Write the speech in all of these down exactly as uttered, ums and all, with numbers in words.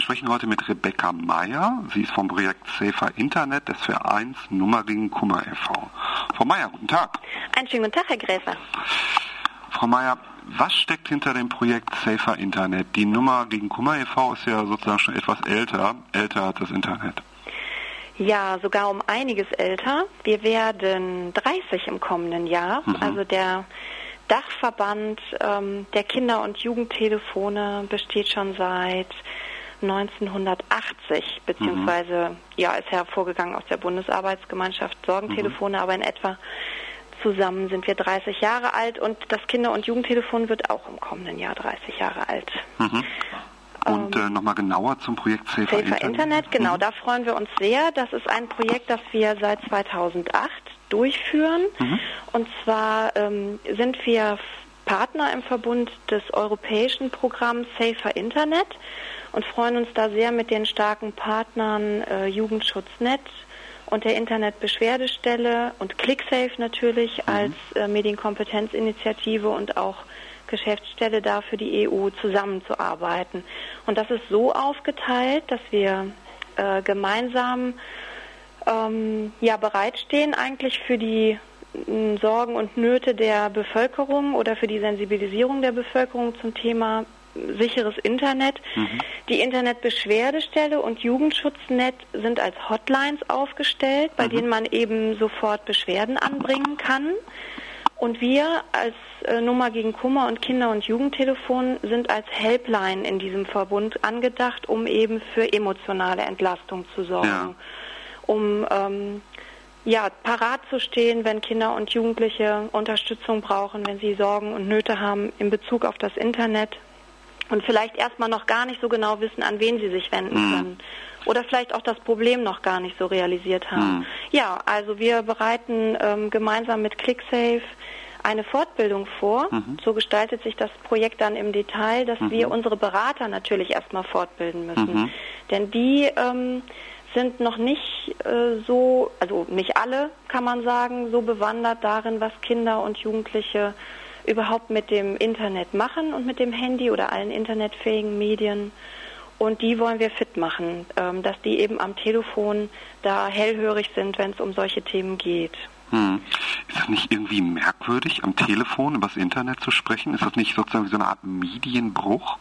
sprechen heute mit Rebecca Meyer. Sie ist vom Projekt Safer Internet des Vereins Nummer gegen Kummer e V Frau Meyer, guten Tag. Einen schönen guten Tag, Herr Gräfer. Frau Meyer, was steckt hinter dem Projekt Safer Internet? Die Nummer gegen Kummer e V ist ja sozusagen schon etwas älter, älter als das Internet. Ja, sogar um einiges älter. Wir werden dreißig im kommenden Jahr. Mhm. Also der Dachverband ähm, der Kinder- und Jugendtelefone besteht schon seit neunzehnhundertachtzig, beziehungsweise mhm. ja, ist hervorgegangen aus der Bundesarbeitsgemeinschaft Sorgentelefone, mhm. aber in etwa zusammen sind wir dreißig Jahre alt und das Kinder- und Jugendtelefon wird auch im kommenden Jahr dreißig Jahre alt. Mhm. Und äh, nochmal genauer zum Projekt Safer, Safer Internet. Internet, genau, mhm. da freuen wir uns sehr. Das ist ein Projekt, das wir seit zweitausendacht durchführen. Mhm. Und zwar ähm, sind wir Partner im Verbund des europäischen Programms Safer Internet und freuen uns da sehr mit den starken Partnern äh, Jugendschutznet und der Internetbeschwerdestelle und ClickSafe natürlich mhm. als äh, Medienkompetenzinitiative und auch Geschäftsstelle da für die E U zusammenzuarbeiten. Und das ist so aufgeteilt, dass wir äh, gemeinsam ähm, ja, bereitstehen eigentlich für die m, Sorgen und Nöte der Bevölkerung oder für die Sensibilisierung der Bevölkerung zum Thema sicheres Internet. Mhm. Die Internetbeschwerdestelle und Jugendschutznet sind als Hotlines aufgestellt, bei mhm. denen man eben sofort Beschwerden anbringen kann. Und wir als äh, Nummer gegen Kummer und Kinder- und Jugendtelefon sind als Helpline in diesem Verbund angedacht, um eben für emotionale Entlastung zu sorgen. Ja. Um ähm, ja, parat zu stehen, wenn Kinder und Jugendliche Unterstützung brauchen, wenn sie Sorgen und Nöte haben in Bezug auf das Internet und vielleicht erstmal noch gar nicht so genau wissen, an wen sie sich wenden mhm. können. Oder vielleicht auch das Problem noch gar nicht so realisiert haben. Mhm. Ja, also wir bereiten ähm, gemeinsam mit ClickSafe eine Fortbildung vor. Mhm. So gestaltet sich das Projekt dann im Detail, dass mhm. wir unsere Berater natürlich erstmal fortbilden müssen. Mhm. Denn die ähm, sind noch nicht äh, so, also nicht alle, kann man sagen, so bewandert darin, was Kinder und Jugendliche überhaupt mit dem Internet machen und mit dem Handy oder allen internetfähigen Medien. Und die wollen wir fit machen, ähm, dass die eben am Telefon da hellhörig sind, wenn es um solche Themen geht. Hm. Ist das nicht irgendwie merkwürdig, am Telefon über das Internet zu sprechen? Ist das nicht sozusagen wie so eine Art Medienbruch?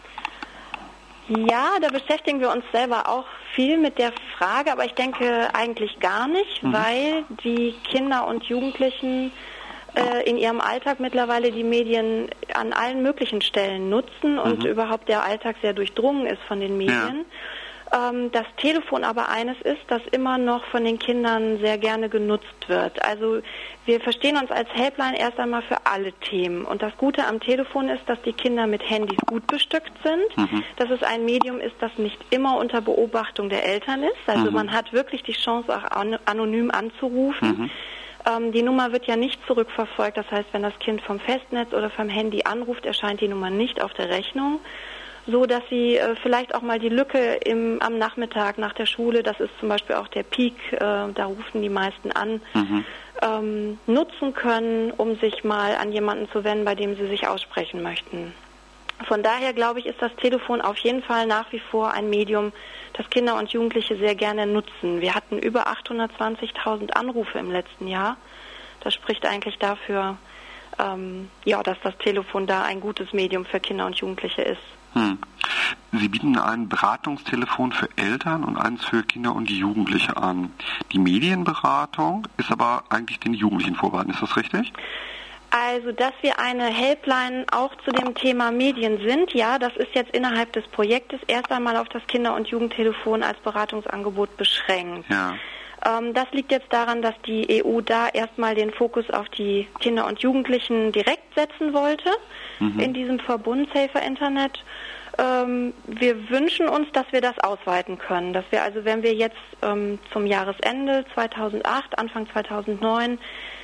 Ja, da beschäftigen wir uns selber auch viel mit der Frage, aber ich denke eigentlich gar nicht, mhm. weil die Kinder und Jugendlichen äh, in ihrem Alltag mittlerweile die Medien an allen möglichen Stellen nutzen und mhm. überhaupt der Alltag sehr durchdrungen ist von den Medien. Ja. Ähm, das Telefon aber eines ist, das immer noch von den Kindern sehr gerne genutzt wird. Also wir verstehen uns als Helpline erst einmal für alle Themen. Und das Gute am Telefon ist, dass die Kinder mit Handys gut bestückt sind, mhm. dass es ein Medium ist, das nicht immer unter Beobachtung der Eltern ist. Also mhm. man hat wirklich die Chance, auch an, anonym anzurufen. Mhm. Ähm, die Nummer wird ja nicht zurückverfolgt. Das heißt, wenn das Kind vom Festnetz oder vom Handy anruft, erscheint die Nummer nicht auf der Rechnung, so dass sie äh, vielleicht auch mal die Lücke im, am Nachmittag nach der Schule, das ist zum Beispiel auch der Peak, äh, da rufen die meisten an, mhm. ähm, nutzen können, um sich mal an jemanden zu wenden, bei dem sie sich aussprechen möchten. Von daher, glaube ich, ist das Telefon auf jeden Fall nach wie vor ein Medium, das Kinder und Jugendliche sehr gerne nutzen. Wir hatten über achthundertzwanzigtausend Anrufe im letzten Jahr. Das spricht eigentlich dafür, ähm, ja, dass das Telefon da ein gutes Medium für Kinder und Jugendliche ist. Hm. Sie bieten ein Beratungstelefon für Eltern und eins für Kinder und Jugendliche an. Die Medienberatung ist aber eigentlich den Jugendlichen vorbehalten. Ist das richtig? Also, dass wir eine Helpline auch zu dem Thema Medien sind, ja, das ist jetzt innerhalb des Projektes erst einmal auf das Kinder- und Jugendtelefon als Beratungsangebot beschränkt. Ja. Ähm, das liegt jetzt daran, dass die E U da erstmal den Fokus auf die Kinder und Jugendlichen direkt setzen wollte, mhm. in diesem Verbund Safer Internet. Ähm, wir wünschen uns, dass wir das ausweiten können, dass wir also, wenn wir jetzt ähm, zum Jahresende zweitausendacht, Anfang zweitausendneun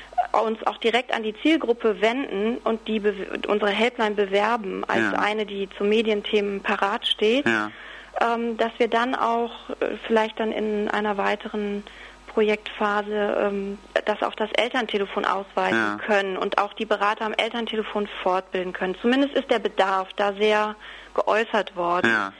uns auch direkt an die Zielgruppe wenden und die unsere Helpline bewerben als ja. eine, die zu Medienthemen parat steht, ja. ähm, dass wir dann auch äh, vielleicht dann in einer weiteren Projektphase ähm, das auf das Elterntelefon ausweiten ja. können und auch die Berater am Elterntelefon fortbilden können. Zumindest ist der Bedarf da sehr geäußert worden. Ja.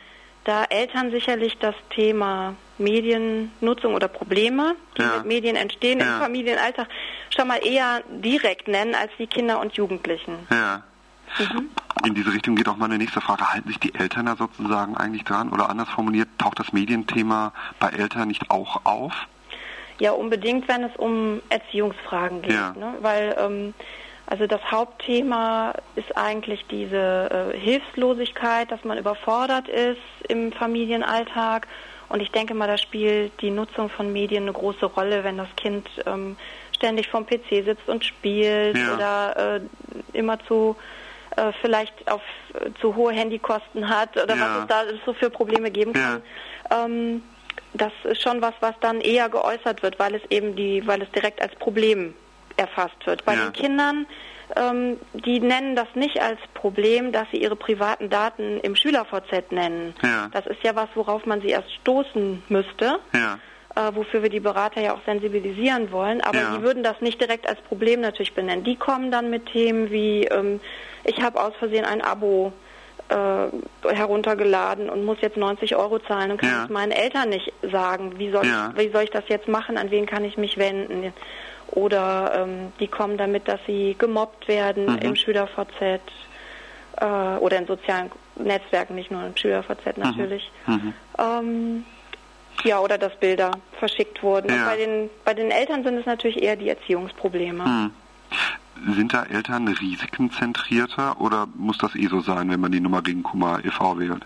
da Eltern sicherlich das Thema Mediennutzung oder Probleme, die ja. mit Medien entstehen ja. im Familienalltag, schon mal eher direkt nennen als die Kinder und Jugendlichen. Ja. Mhm. In diese Richtung geht auch meine nächste Frage. Halten sich die Eltern da sozusagen eigentlich dran? Oder anders formuliert, taucht das Medienthema bei Eltern nicht auch auf? Ja, unbedingt, wenn es um Erziehungsfragen geht. Ja. Ne? Weil ähm, also das Hauptthema ist eigentlich diese äh, Hilflosigkeit, dass man überfordert ist im Familienalltag. Und ich denke mal, da spielt die Nutzung von Medien eine große Rolle, wenn das Kind ähm, ständig vorm P C sitzt und spielt ja. oder äh, immer zu äh, vielleicht auf äh, zu hohe Handykosten hat oder ja. was es da so für Probleme geben kann. Ja. Ähm, das ist schon was, was dann eher geäußert wird, weil es eben die, weil es direkt als Problem erfasst wird. Bei ja. den Kindern, ähm, die nennen das nicht als Problem, dass sie ihre privaten Daten im Schüler-V Z nennen. Ja. Das ist ja was, worauf man sie erst stoßen müsste, ja. äh, wofür wir die Berater ja auch sensibilisieren wollen. Aber ja. die würden das nicht direkt als Problem natürlich benennen. Die kommen dann mit Themen wie, ähm, ich habe aus Versehen ein Abo äh, heruntergeladen und muss jetzt neunzig Euro zahlen und kann ja. es meinen Eltern nicht sagen. Wie soll, ja. ich, wie soll ich das jetzt machen? An wen kann ich mich wenden? Oder ähm, die kommen damit, dass sie gemobbt werden mhm. im Schüler-V Z äh, oder in sozialen Netzwerken, nicht nur im Schüler-V Z natürlich. Mhm. Ähm, ja, oder dass Bilder verschickt wurden. Ja. Und bei den, bei den Eltern sind es natürlich eher die Erziehungsprobleme. Mhm. Sind da Eltern risikenzentrierter oder muss das eh so sein, wenn man die Nummer gegen Kummer e V wählt?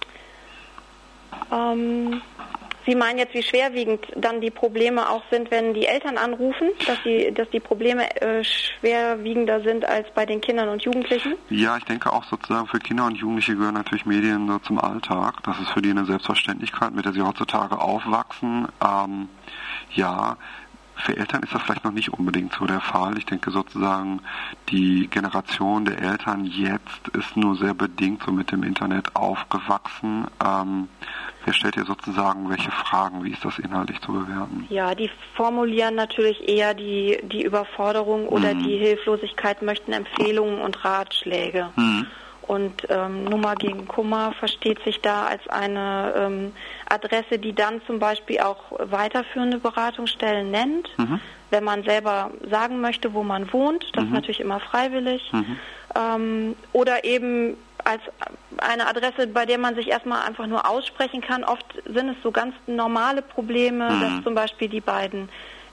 Ähm... Sie meinen jetzt, wie schwerwiegend dann die Probleme auch sind, wenn die Eltern anrufen, dass die, dass die Probleme äh, schwerwiegender sind als bei den Kindern und Jugendlichen? Ja, ich denke auch sozusagen für Kinder und Jugendliche gehören natürlich Medien so zum Alltag. Das ist für die eine Selbstverständlichkeit, mit der sie heutzutage aufwachsen. Ähm, ja, für Eltern ist das vielleicht noch nicht unbedingt so der Fall. Ich denke sozusagen, die Generation der Eltern jetzt ist nur sehr bedingt so mit dem Internet aufgewachsen. Ähm, wer stellt ihr sozusagen welche Fragen? Wie ist das inhaltlich zu bewerten? Ja, die formulieren natürlich eher die, die Überforderung oder mhm. die Hilflosigkeit, möchten Empfehlungen und Ratschläge. Mhm. Und ähm, Nummer gegen Kummer versteht sich da als eine ähm, Adresse, die dann zum Beispiel auch weiterführende Beratungsstellen nennt, mhm. wenn man selber sagen möchte, wo man wohnt. Das mhm. ist natürlich immer freiwillig. Mhm. Ähm, oder eben als eine Adresse, bei der man sich erstmal einfach nur aussprechen kann. Oft sind es so ganz normale Probleme, mhm. dass zum Beispiel die beiden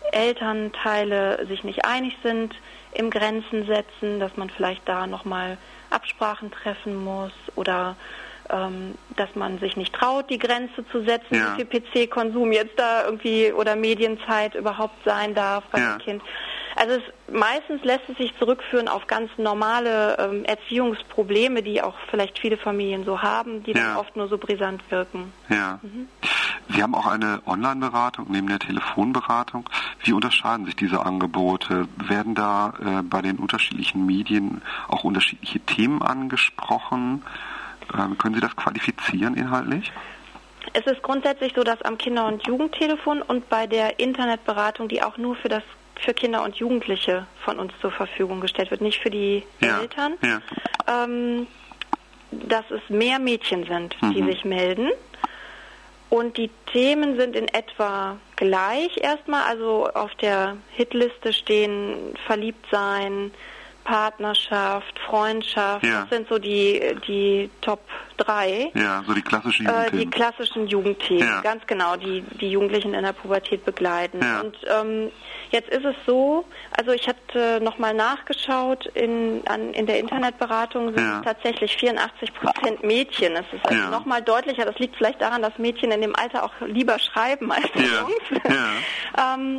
Elternteile sich nicht einig sind, im Grenzen setzen, dass man vielleicht da nochmal Absprachen treffen muss oder ähm, dass man sich nicht traut, die Grenze zu setzen, ja. wie viel P C-Konsum jetzt da irgendwie oder Medienzeit überhaupt sein darf bei ja. dem Kind. Also es, meistens lässt es sich zurückführen auf ganz normale ähm, Erziehungsprobleme, die auch vielleicht viele Familien so haben, die ja. dann oft nur so brisant wirken. Ja. Mhm. Sie haben auch eine Online-Beratung neben der Telefonberatung. Wie unterscheiden sich diese Angebote? Werden da äh, bei den unterschiedlichen Medien auch unterschiedliche Themen angesprochen? Ähm, können Sie das qualifizieren inhaltlich? Es ist grundsätzlich so, dass am Kinder- und Jugendtelefon und bei der Internetberatung, die auch nur für das für Kinder und Jugendliche von uns zur Verfügung gestellt wird, nicht für die ja. Eltern, ja. Ähm, dass es mehr Mädchen sind, die mhm. sich melden. Und die Themen sind in etwa gleich erstmal. Also auf der Hitliste stehen Verliebtsein, Partnerschaft, Freundschaft. Ja. Das sind so die, die Top drei. Ja, so die klassischen Jugendthemen. Äh, die klassischen Jugendthemen, ja. ganz genau, die die Jugendlichen in der Pubertät begleiten. Ja. Und ähm, jetzt ist es so, also ich hatte nochmal nachgeschaut, in, an, in der Internetberatung sind ja. es tatsächlich vierundachtzig Prozent Mädchen. Das ist also ja. nochmal deutlicher. Das liegt vielleicht daran, dass Mädchen in dem Alter auch lieber schreiben als die ja. Jungs. Ja. ähm,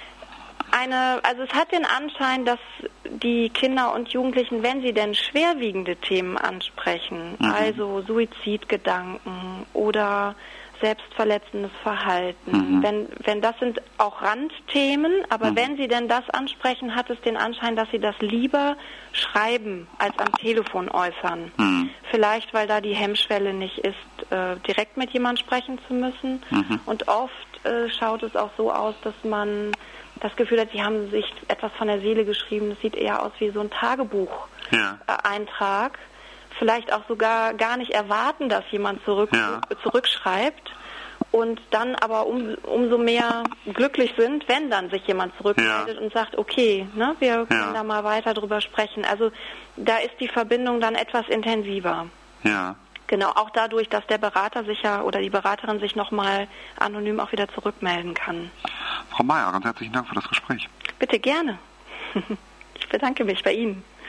Eine, also es hat den Anschein, dass die Kinder und Jugendlichen, wenn sie denn schwerwiegende Themen ansprechen, mhm. also Suizidgedanken oder selbstverletzendes Verhalten, mhm. wenn, wenn das sind auch Randthemen, aber mhm. wenn sie denn das ansprechen, hat es den Anschein, dass sie das lieber schreiben als am Telefon äußern. Mhm. Vielleicht, weil da die Hemmschwelle nicht ist, äh, direkt mit jemandem sprechen zu müssen. Mhm. Und oft äh, schaut es auch so aus, dass man das Gefühl hat, sie haben sich etwas von der Seele geschrieben. Das sieht eher aus wie so ein Tagebucheintrag, ja. vielleicht auch sogar gar nicht erwarten, dass jemand zurück, ja. zurückschreibt und dann aber um, umso mehr glücklich sind, wenn dann sich jemand zurückmeldet ja. und sagt, okay, ne, wir können ja. da mal weiter drüber sprechen. Also da ist die Verbindung dann etwas intensiver. Ja. Genau, auch dadurch, dass der Berater sich ja oder die Beraterin sich nochmal anonym auch wieder zurückmelden kann. Frau Meier, ganz herzlichen Dank für das Gespräch. Bitte gerne. Ich bedanke mich bei Ihnen.